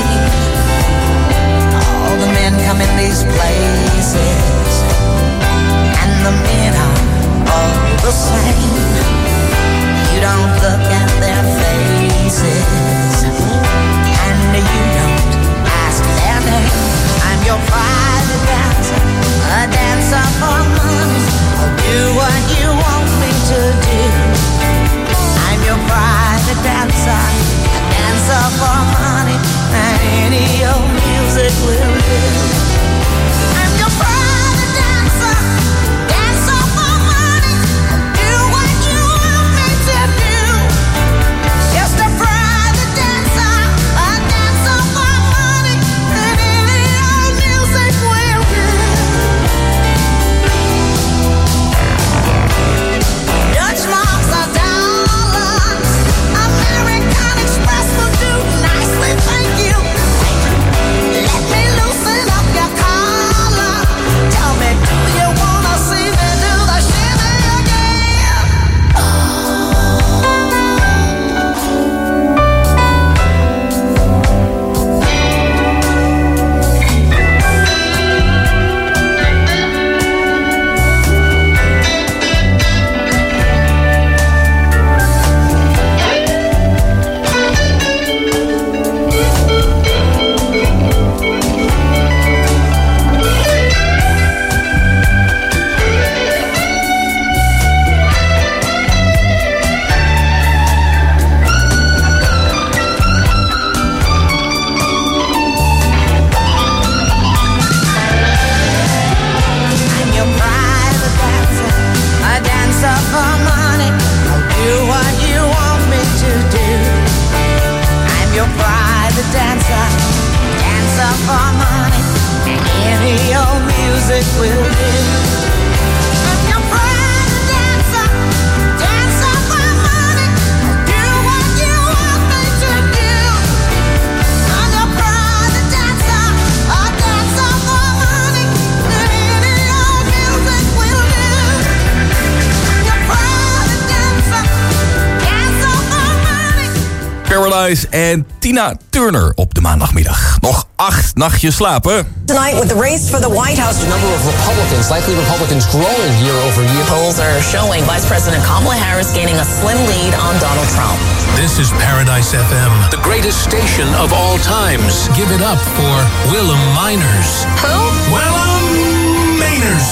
All the men come in these places, and the men are all the same. You don't look at their faces, and you don't ask their name. I'm your private dancer, a dancer for money. I'll do what you want me to do. I'm your private dancer, a dancer for money, and any old music will do. I'm your private dancer, dancer for money. I'll do what you want me to do. Just a private dancer, a dancer for money, and any old music will do. Dutch marks are dollars, American Express will do nicely, thank you. Let me loosen up your collar. Tell me, do you wanna see me do the shimmy again? I'm your private dancer, a dancer for money. I'll do what you want me to do. I'm your private dancer, dancer for money, and any old music will do. I'm your private dancer, dancer for money. I'll do what you want me to do. I'm your private dancer, a dancer for money, and any old music will do. I'm your private dancer, dancer for money. Paradise en Tina Turner op de maandagmiddag. Nog acht nachtjes slapen. Tonight, with the race for the White House, The number of Republicans, likely Republicans, growing year over year. polls are showing Vice President Kamala Harris gaining a slim lead on Donald Trump. This is Paradise F M, the greatest station of all times. Give it up for Willem Miners. Who? Willem Miners.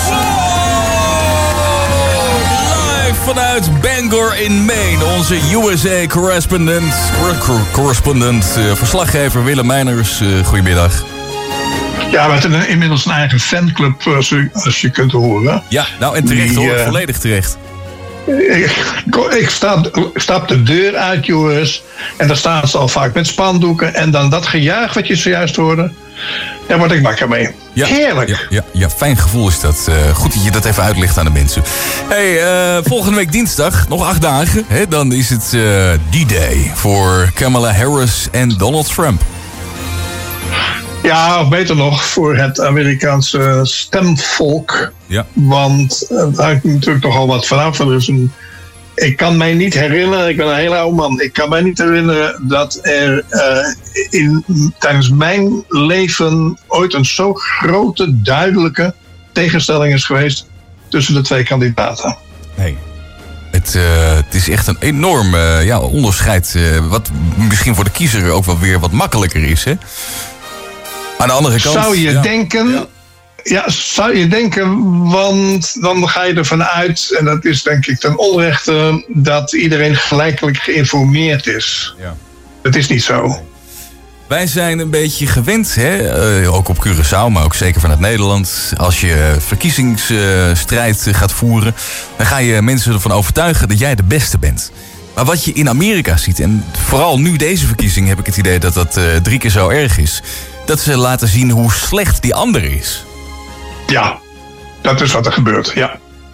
Live vanuit Bangor in Maine. Onze U S A-correspondent, correspondent, uh, verslaggever Willem Meiners. Uh, goedemiddag. Ja, we hebben inmiddels een eigen fanclub, als je, als je kunt horen. Ja, nou en terecht Die, hoor, uh, volledig terecht. Ik, ik stap, stap de deur uit, Joris. En daar staan ze al vaak met spandoeken. En dan dat gejuich wat je zojuist hoorde. Daar word ik wakker mee. Ja, Heerlijk. Ja, ja, ja, fijn gevoel is dat. Uh, goed dat je dat even uitlegt aan de mensen. Hey, uh, volgende week dinsdag, nog acht dagen. Hè, dan is het uh, D-Day voor Kamala Harris en Donald Trump. Ja, of beter nog, voor het Amerikaanse stemvolk. Ja. Want uh, daar hangt natuurlijk nogal wat vanaf. Er is een, ik kan mij niet herinneren, ik ben een hele oude man. Ik kan mij niet herinneren dat er uh, in, tijdens mijn leven ooit een zo grote, duidelijke tegenstelling is geweest tussen de twee kandidaten. Nee. Het, uh, het is echt een enorm uh, ja, onderscheid. Uh, wat misschien voor de kiezer ook wel weer wat makkelijker is. Hè? Aan de andere kant... Zou je ja, denken... Ja. ja, zou je denken, want dan ga je ervan uit... en dat is denk ik ten onrechte... dat iedereen gelijkelijk geïnformeerd is. Ja. Dat is niet zo. Wij zijn een beetje gewend, hè? Uh, ook op Curaçao, maar ook zeker vanuit Nederland. Als je verkiezingsstrijd uh, gaat voeren... dan ga je mensen ervan overtuigen dat jij de beste bent. Maar wat je in Amerika ziet, en vooral nu deze verkiezing... heb ik het idee dat dat uh, drie keer zo erg is... dat ze laten zien hoe slecht die ander is. Ja, Dat is wat er gebeurt, ja.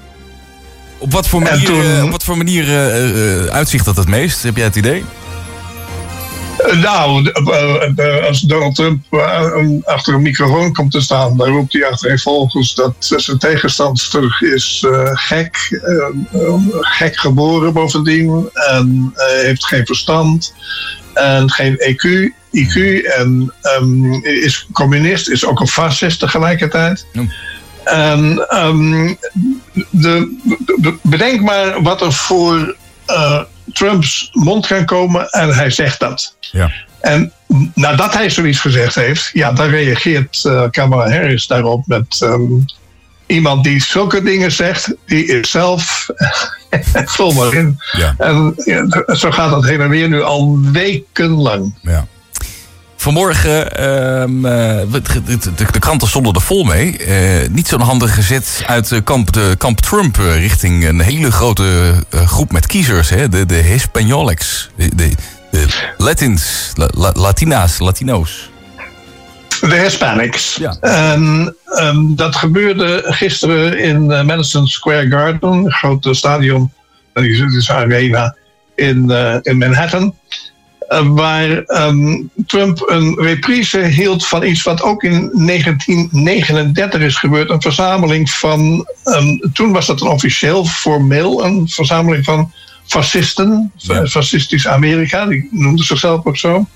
Op wat voor manier, toen, uh, op wat voor manier uh, uh, uitzicht dat het meest? Heb jij het idee? Uh, nou, uh, uh, als Donald Trump uh, achter een microfoon komt te staan, dan roept hij achtereenvolgens dat zijn tegenstandster is uh, gek, uh, uh, gek geboren bovendien, en uh, heeft geen verstand en geen E Q, I Q en um, is communist, is ook een fascist tegelijkertijd. Ja. En um, de, de, bedenk maar wat er voor uh, Trumps mond kan komen en hij zegt dat. Ja. En nadat hij zoiets gezegd heeft, ja, dan reageert uh, Kamala Harris daarop met um, iemand die zulke dingen zegt, die is zelf vul maar in. Ja. En ja, zo gaat dat heen en weer nu al wekenlang. Ja. Vanmorgen, uh, de, de, de kranten stonden er vol mee. Uh, niet zo'n handige zet uit uh, kamp, de, kamp Trump uh, richting een hele grote uh, groep met kiezers. Hè? De, de Hispanics, de, de, de Latins, la, la, Latina's, Latino's. De Hispanics. Ja. En um, dat gebeurde gisteren in uh, Madison Square Garden, een grote stadion, dat is arena, in, uh, in Manhattan. Uh, waar um, Trump een reprise hield van iets wat ook in negentien negenendertig is gebeurd. Een verzameling van, um, toen was dat een officieel, formeel, een verzameling van fascisten. Ja. Fascistisch Amerika, die noemden zichzelf ook zo.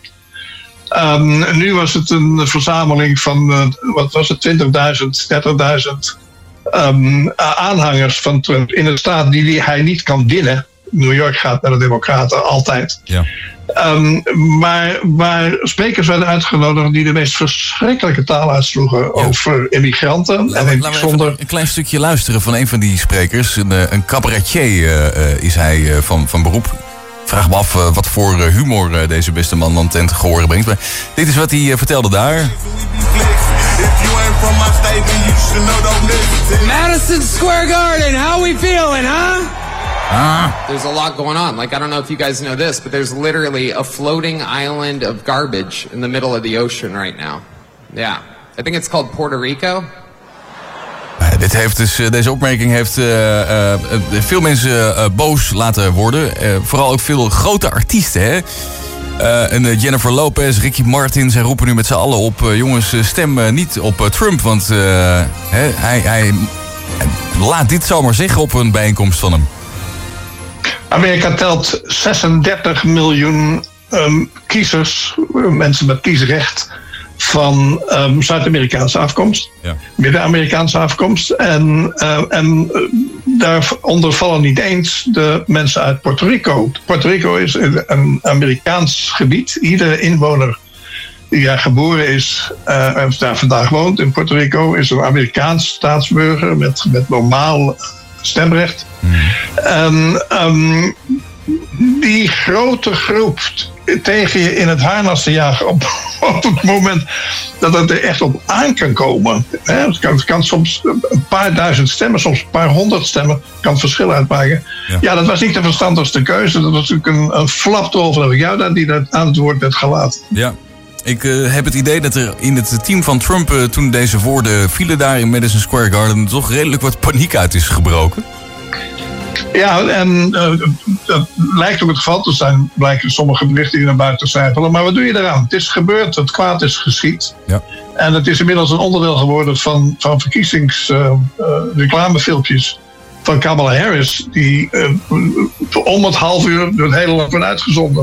Um, nu was het een verzameling van, uh, wat was het, twintigduizend, dertigduizend um, aanhangers van Trump in een staat die hij niet kan winnen. New York gaat naar de Democraten, altijd. Ja. Um, maar waar sprekers werden uitgenodigd die de meest verschrikkelijke taal uitsloegen ja. over immigranten. Laten we, en laten we zonder... een klein stukje luisteren van een van die sprekers. Een, een cabaretier uh, is hij uh, van, van beroep. Ik vraag me af uh, wat voor uh, humor uh, deze beste man dan ten gehoor brengt. Maar dit is wat hij uh, vertelde daar. Madison Square Garden, how we feeling, huh? Ah. There's a lot going on. Like, I don't know if you guys know this, but there's literally a floating island of garbage in the middle of the ocean right now. Yeah. I think it's called Puerto Rico. Uh, dit heeft dus, uh, deze opmerking heeft uh, uh, uh, veel mensen uh, boos laten worden. Uh, vooral ook veel grote artiesten, hè. Uh, en uh, Jennifer Lopez, Ricky Martin, zij roepen nu met z'n allen op... Uh, jongens, stem uh, niet op uh, Trump, want uh, hè, hij, hij laat dit zomaar zeggen op een bijeenkomst van hem. Amerika telt zesendertig miljoen um, kiezers, mensen met kiesrecht, van um, Zuid-Amerikaanse afkomst, ja. Midden-Amerikaanse afkomst. En, uh, en uh, daaronder vallen niet eens de mensen uit Puerto Rico. Puerto Rico is een Amerikaans gebied. Iedere inwoner die daar geboren is, uh, en daar vandaag woont in Puerto Rico, is een Amerikaans staatsburger met, met normaal stemrecht. Hmm. En um, die grote groep tegen je in het harnas te jagen op, op het moment dat het er echt op aan kan komen. Hè? Het, kan, het kan soms een paar duizend stemmen, soms een paar honderd stemmen, kan het verschil uitmaken. Ja, ja dat was niet de verstandigste keuze. Dat was natuurlijk een, een flapdrol van jou die dat aan het woord werd gelaten. Ja. Ik uh, heb het idee dat er in het team van Trump, uh, toen deze woorden vielen daar in Madison Square Garden, toch redelijk wat paniek uit is gebroken. Ja, en uh, dat lijkt ook het geval te zijn, blijken sommige berichten die naar buiten cijferen. Maar wat doe je eraan? Het is gebeurd, het kwaad is geschied. Ja. En het is inmiddels een onderdeel geworden van, van verkiezingsreclamefilmpjes uh, uh, van Kamala Harris, die uh, om het half uur door het hele land wordt uitgezonden.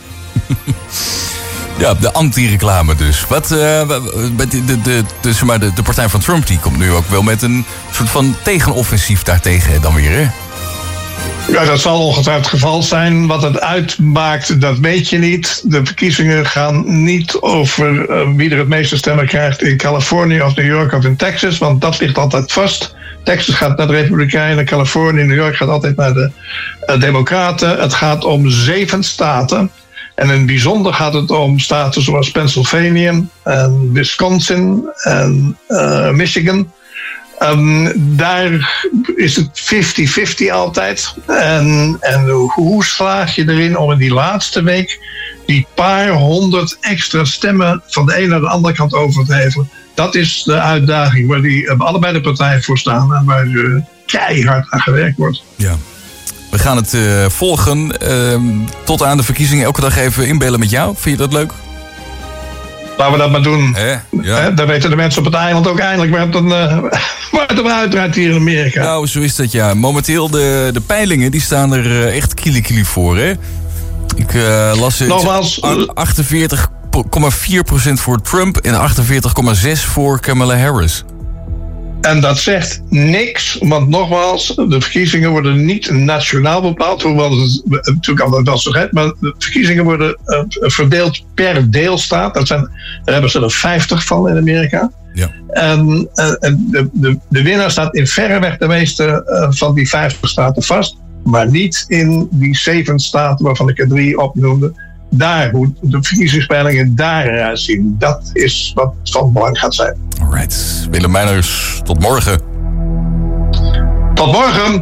Ja, de anti-reclame dus. Wat, uh, de, de, de, de, zeg maar de, de partij van Trump die komt nu ook wel met een soort van tegenoffensief daartegen dan weer, hè? Ja, dat zal ongetwijfeld het geval zijn. Wat het uitmaakt, dat weet je niet. De verkiezingen gaan niet over uh, wie er het meeste stemmen krijgt in Californië of New York of in Texas, want dat ligt altijd vast. Texas gaat naar de Republikeinen, Californië, New York gaat altijd naar de uh, Democraten. Het gaat om zeven staten. En in het bijzonder gaat het om staten zoals Pennsylvania en Wisconsin en uh, Michigan. Um, daar is het vijftig vijftig altijd. En, en hoe slaag je erin om in die laatste week die paar honderd extra stemmen van de ene naar de andere kant over te hevelen. Dat is de uitdaging waar die uh, allebei de partijen voor staan en waar uh, keihard aan gewerkt wordt. Ja. We gaan het uh, volgen uh, tot aan de verkiezingen. Elke dag even inbellen met jou. Vind je dat leuk? Laten we dat maar doen. Eh, ja. He, dan weten de mensen op het eiland ook eindelijk waar het, een, uh, waar het eruit draait hier in Amerika. Nou, zo is dat ja. Momenteel de, de peilingen die staan er uh, echt kiele-kiele voor. Hè? Ik uh, las het. Nogmaals, achtenveertig komma vier procent voor Trump en achtenveertig komma zes voor Kamala Harris. En dat zegt niks, want nogmaals, de verkiezingen worden niet nationaal bepaald, hoewel het natuurlijk altijd wel zo gaat, maar de verkiezingen worden uh, verdeeld per deelstaat. Dat zijn, daar hebben ze er vijftig van in Amerika. Ja. En, uh, en de, de, de winnaar staat in verreweg de meeste uh, van die vijftig staten vast, maar niet in die zeven staten waarvan ik er drie opnoemde. Daar, hoe de verkiezingspeilingen daar eruit zien, dat is wat van belang gaat zijn. Alright, Willem Meiners, tot morgen. Tot morgen!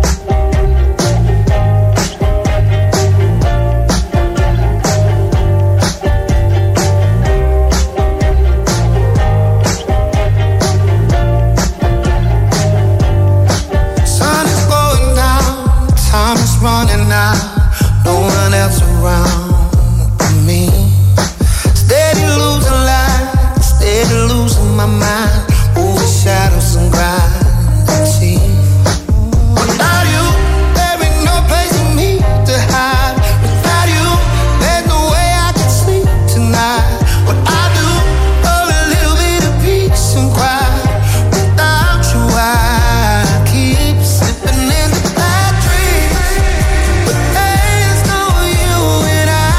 Sun is going down, time is running out, no one else around. Me. Steady losing light, steady losing my mind, moving shadows and gravity. Without you, there ain't no place for me to hide. Without you, there's no way I can sleep tonight. What I do, oh, a little bit of peace and quiet. Without you, I keep slipping into bad dreams. But there's no you and I.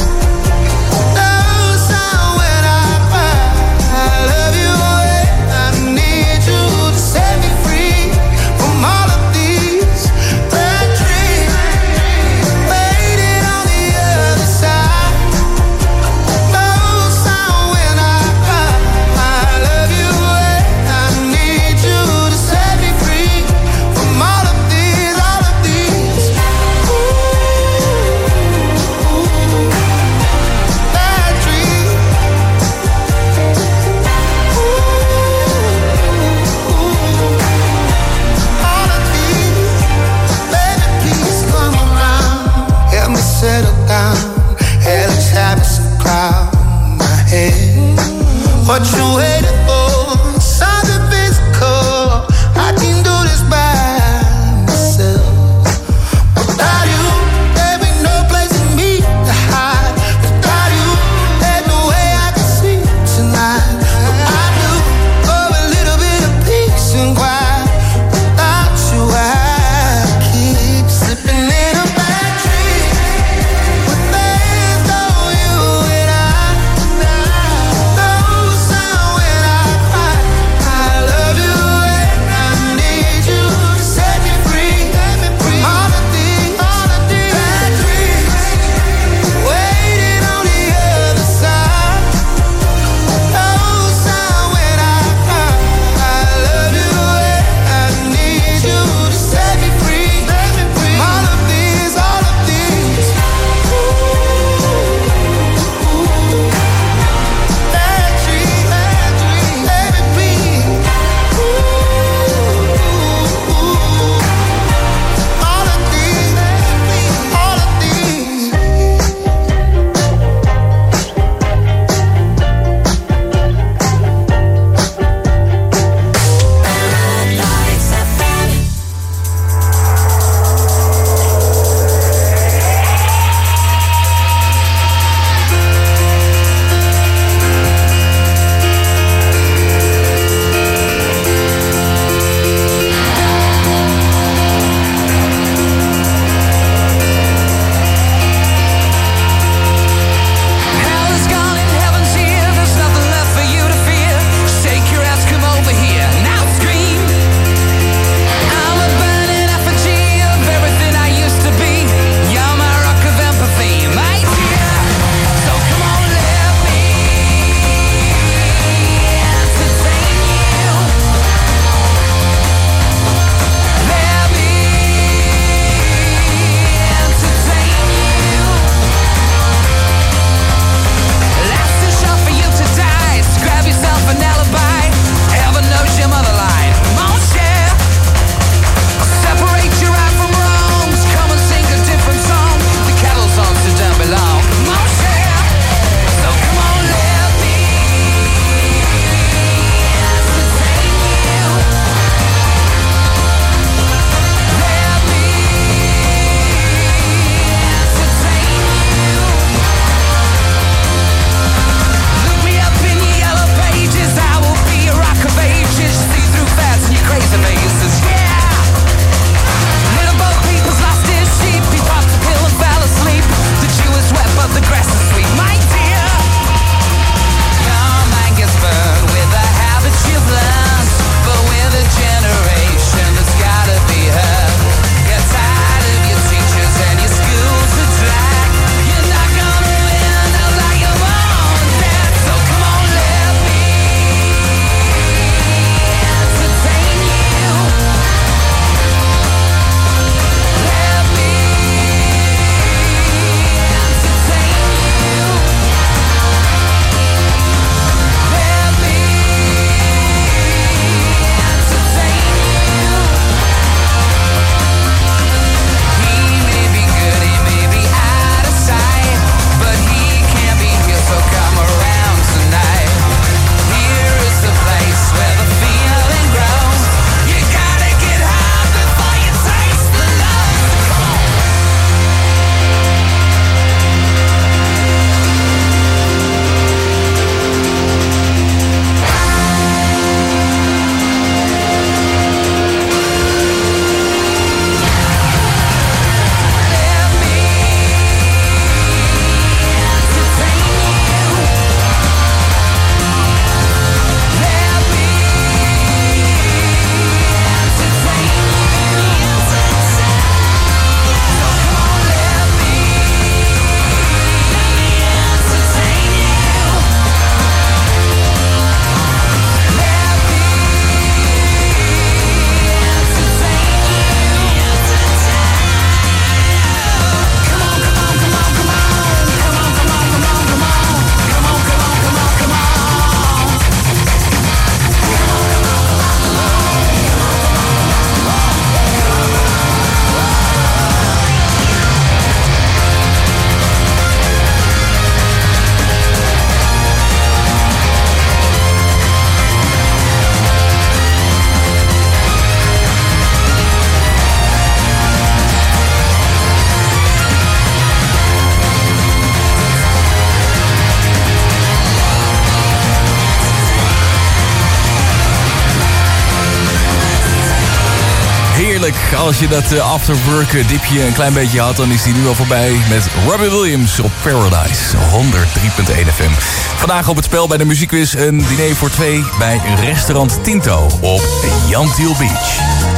What you waiting for? Something physical. I can do this by myself. Without you, there ain't no place for me to hide. Without you, there's no way I can sleep tonight. But I do for a little bit of peace and quiet. Without you, I keep slipping in a bad dream. But there's no you and I. No sound when I heerlijk. Als je dat uh, afterwork dipje een klein beetje had, dan is die nu al voorbij met Robbie Williams op Paradise honderd drie punt één F M. Vandaag op het spel bij de muziekquiz een diner voor twee bij restaurant Tinto op Jan Thiel Beach.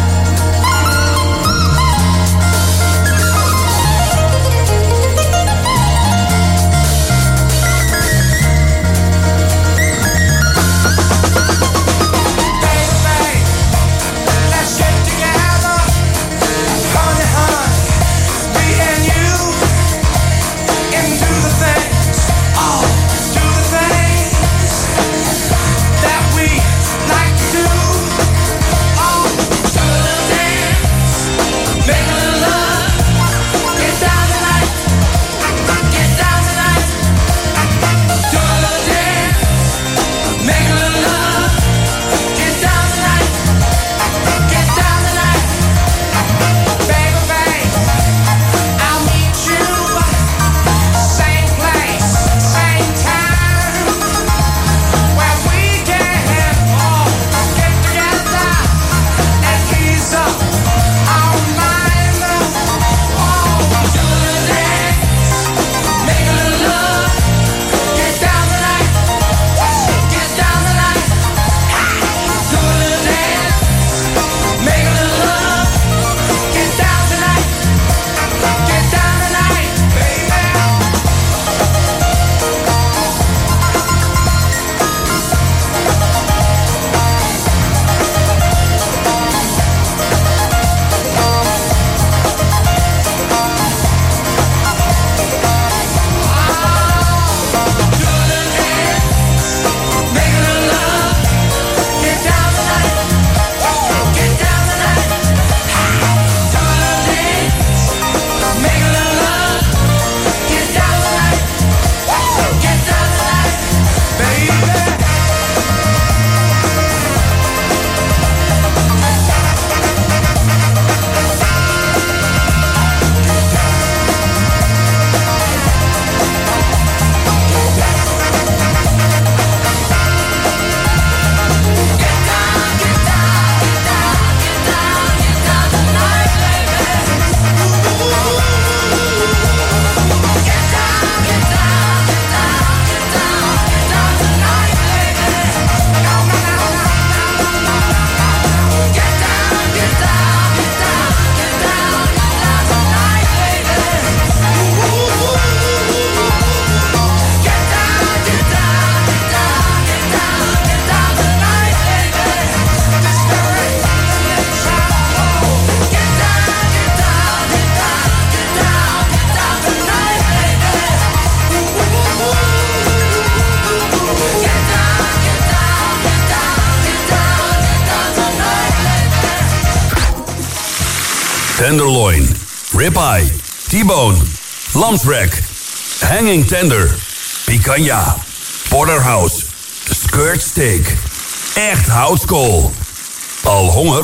Tenderloin, ribeye, T-bone, lamsrack, hanging tender, picanha, porterhouse, skirt steak, echt houtskool. Al honger?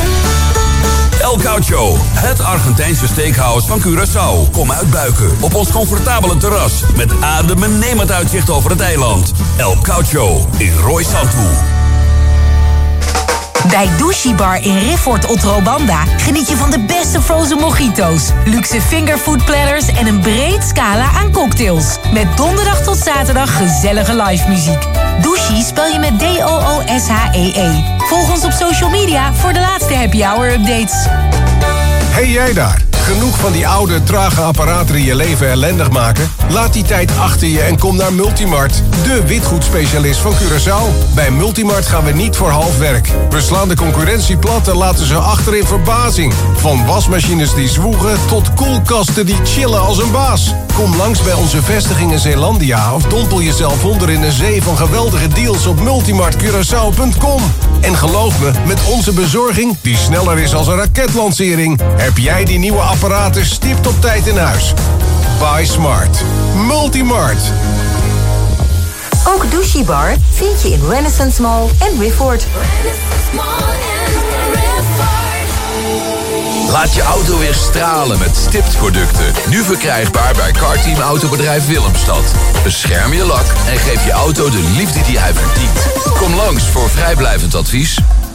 El Caucho, het Argentijnse steakhouse van Curaçao. Kom uitbuiken op ons comfortabele terras met adembenemend uitzicht over het eiland. El Caucho in Roy Santu. Bij Douche Bar in Rifford Otrobanda geniet je van de beste frozen mojito's, luxe fingerfood platters en een breed scala aan cocktails. Met donderdag tot zaterdag gezellige live muziek. Douche spel je met D O O S H E E. Volg ons op social media voor de laatste happy hour updates. Hey jij daar, genoeg van die oude, trage apparaten die je leven ellendig maken? Laat die tijd achter je en kom naar Multimart, de witgoedspecialist van Curaçao. Bij Multimart gaan we niet voor half werk. We slaan de concurrentie plat en laten ze achter in verbazing. Van wasmachines die zwoegen tot koelkasten die chillen als een baas. Kom langs bij onze vestiging in Zeelandia of dompel jezelf onder in een zee van geweldige deals op multimart curaçao punt com. En geloof me, met onze bezorging, die sneller is als een raketlancering, heb jij die nieuwe apparaten stipt op tijd in huis. Buy smart. Multimart. Ook Douche Bar vind je in Renaissance Mall en Rifford. Laat je auto weer stralen met stiptproducten. Nu verkrijgbaar bij Carteam Autobedrijf Willemstad. Bescherm je lak en geef je auto de liefde die hij verdient. Kom langs voor vrijblijvend advies.